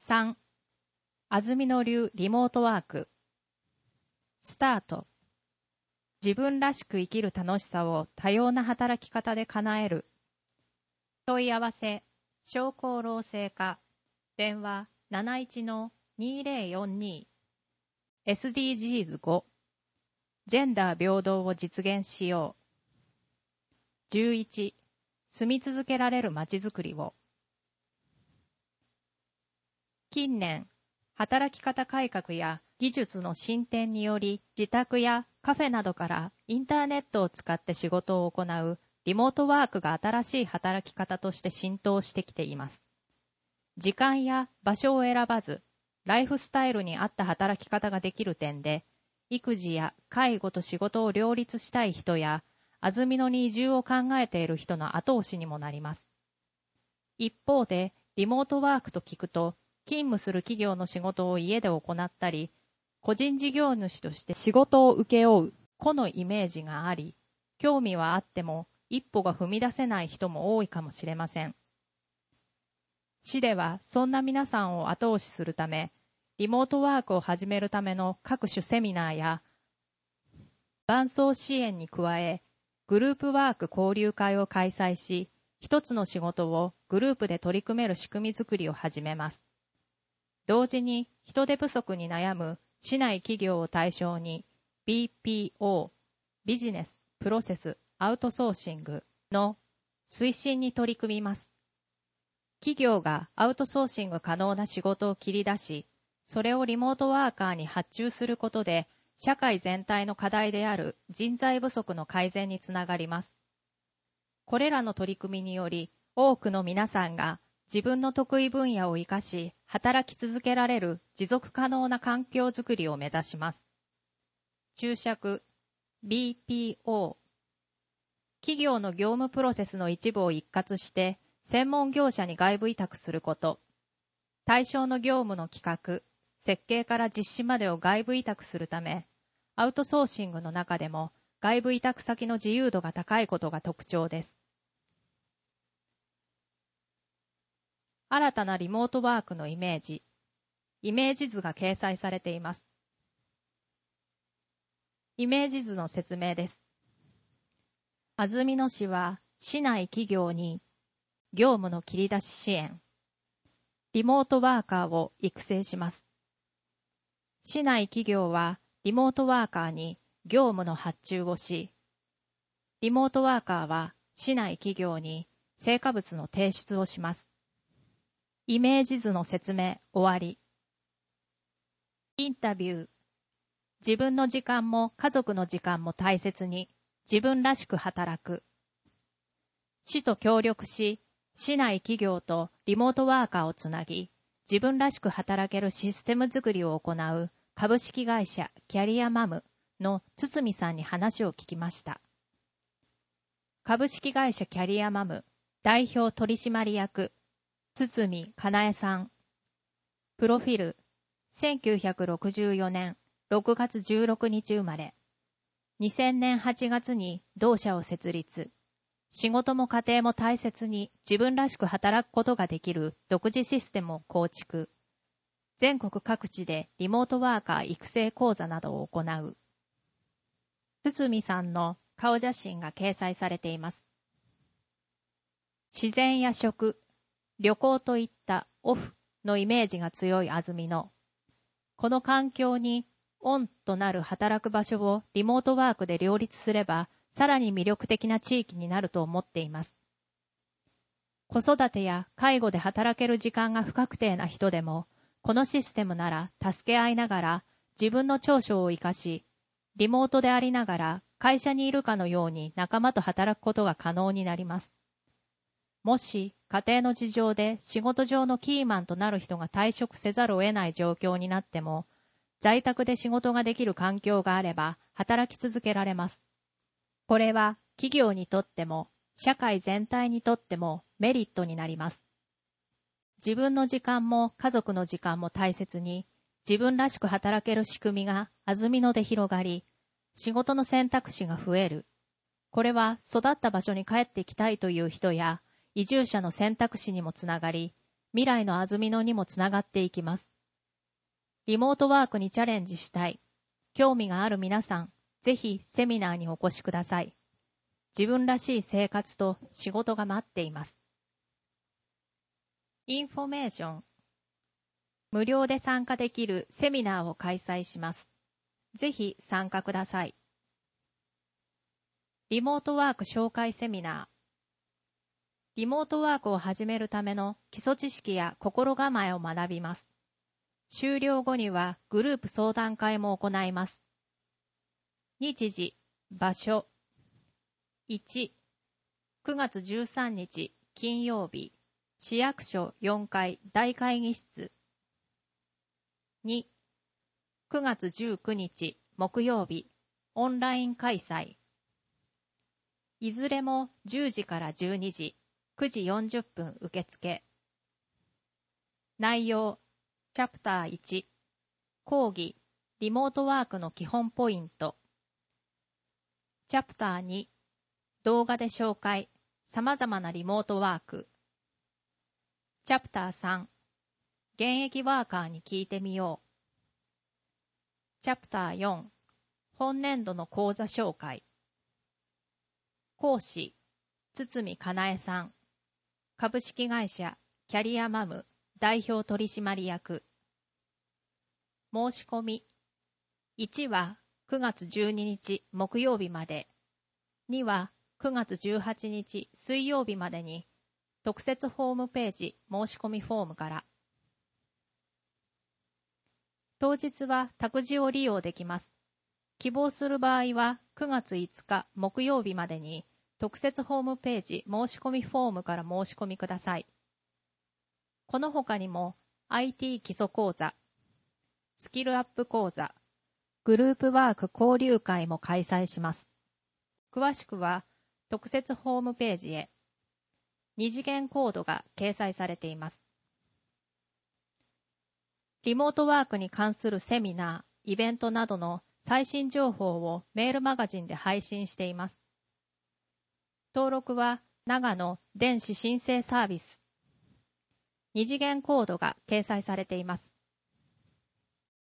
3、安曇野流リモートワーク。スタート。自分らしく生きる楽しさを多様な働き方で叶える。問い合わせ、商工労政課、電話71-2042。SDGs5、ジェンダー平等を実現しよう。11、住み続けられるまちづくりを。近年、働き方改革や技術の進展により、自宅やカフェなどからインターネットを使って仕事を行うリモートワークが新しい働き方として浸透してきています。時間や場所を選ばず、ライフスタイルに合った働き方ができる点で、育児や介護と仕事を両立したい人や、安曇野に移住を考えている人の後押しにもなります。一方で、リモートワークと聞くと、勤務する企業の仕事を家で行ったり、個人事業主として仕事を請け負う個のイメージがあり、興味はあっても一歩が踏み出せない人も多いかもしれません。市ではそんな皆さんを後押しするため、リモートワークを始めるための各種セミナーや伴走支援に加え、グループワーク交流会を開催し、一つの仕事をグループで取り組める仕組み作りを始めます。同時に人手不足に悩む市内企業を対象に BPO、ビジネス、プロセス、アウトソーシングの推進に取り組みます。企業がアウトソーシング可能な仕事を切り出し、それをリモートワーカーに発注することで、社会全体の課題である人材不足の改善につながります。これらの取り組みにより、多くの皆さんが自分の得意分野を生かし、働き続けられる持続可能な環境づくりを目指します。注釈 BPO 企業の業務プロセスの一部を一括して、専門業者に外部委託すること。対象の業務の企画、設計から実施までを外部委託するため、アウトソーシングの中でも外部委託先の自由度が高いことが特徴です。新たなリモートワークのイメージ図が掲載されています。イメージ図の説明です。安曇野市は市内企業に業務の切り出し支援、リモートワーカーを育成します。市内企業はリモートワーカーに業務の発注をし、リモートワーカーは市内企業に成果物の提出をします。イメージ図の説明終わり。インタビュー。自分の時間も家族の時間も大切に、自分らしく働く。市と協力し、市内企業とリモートワーカーをつなぎ、自分らしく働けるシステム作りを行う株式会社キャリアマムの堤さんに話を聞きました。株式会社キャリアマム代表取締役堤かなえさん。プロフィル、1964年6月16日生まれ。2000年8月に同社を設立。仕事も家庭も大切に自分らしく働くことができる独自システムを構築。全国各地でリモートワーカー育成講座などを行う。堤さんの顔写真が掲載されています。自然や食、旅行といったオフのイメージが強い安曇野。この環境にオンとなる働く場所をリモートワークで両立すれば、さらに魅力的な地域になると思っています。子育てや介護で働ける時間が不確定な人でも、このシステムなら助け合いながら自分の長所を生かし、リモートでありながら会社にいるかのように仲間と働くことが可能になります。もし家庭の事情で仕事上のキーマンとなる人が退職せざるを得ない状況になっても、在宅で仕事ができる環境があれば働き続けられます。これは企業にとっても社会全体にとってもメリットになります。自分の時間も家族の時間も大切に、自分らしく働ける仕組みが安曇野で広がり、仕事の選択肢が増える。これは育った場所に帰ってきたいという人や移住者の選択肢にもつながり、 未来の安曇野にもつながっていきます。リモートワークにチャレンジしたい、興味がある皆さん、ぜひセミナーにお越しください。自分らしい生活と仕事が待っています。インフォメーション。無料で参加できるセミナーを開催します。ぜひ参加ください。リモートワーク紹介セミナー。リモートワークを始めるための基礎知識や心構えを学びます。終了後にはグループ相談会も行います。日時、場所。1、9月13日金曜日、市役所4階大会議室。2、9月19日木曜日、オンライン開催。いずれも10時から12時、9時40分受付。内容、チャプター1、講義、リモートワークの基本ポイント。チャプター2、動画で紹介、様々なリモートワーク。チャプター3、現役ワーカーに聞いてみよう。チャプター4、本年度の講座紹介。講師、堤かなえさん。株式会社キャリアマム代表取締役。申し込み。1は9月12日木曜日まで。2は9月18日水曜日までに特設ホームページ申し込みフォームから。当日は託児を利用できます。希望する場合は9月5日木曜日までに特設ホームページ申し込みフォームから申し込みください。この他にも IT 基礎講座、スキルアップ講座、グループワーク交流会も開催します。詳しくは特設ホームページへ。2次元コードが掲載されています。リモートワークに関するセミナー、イベントなどの最新情報をメールマガジンで配信しています。登録は長野電子申請サービス。2次元コードが掲載されています。